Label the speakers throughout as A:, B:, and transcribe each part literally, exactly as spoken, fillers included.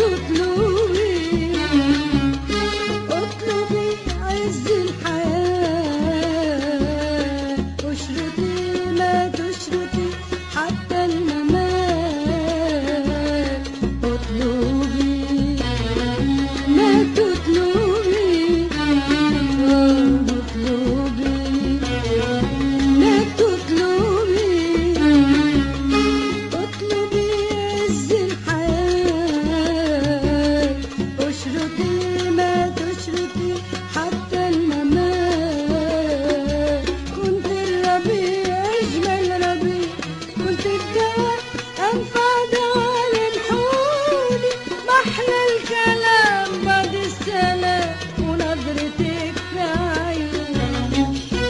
A: تطلبي اطلبي عز الحياة، اشرطي ما تشرطي حتى الممات. اطلبي ما تطلبي اطلبي ما تطلبي اطلبي عز الحياة، اشرطي ما تشرطي حتى الممات. كنت الربيع اجمل ربيع، كنت الدواء انفع دواء للحولي، محلى الكلام بعد السلام ونظرتك في عيوني.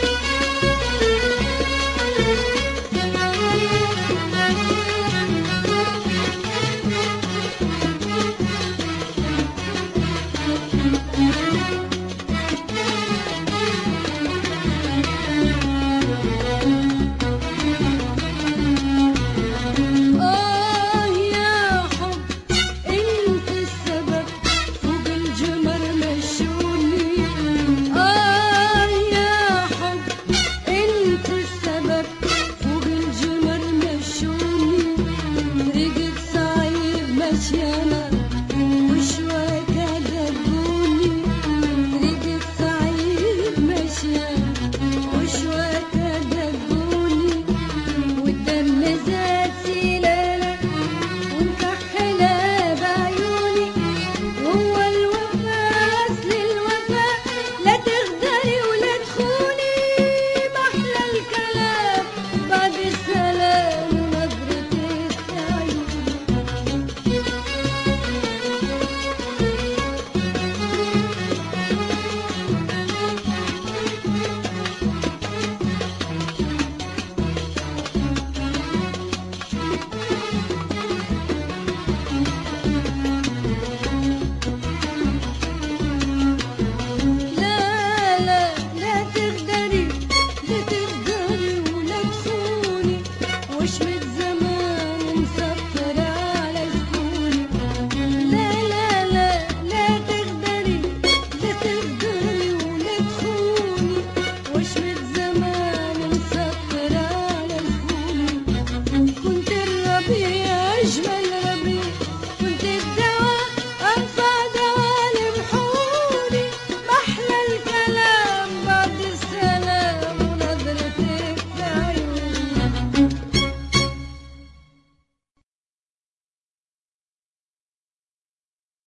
A: آه يا حب انت السبب، فوق الجمر مشوني. آه يا حب انت السبب، فوق الجمر مشوني. طريقك صعيب ماشية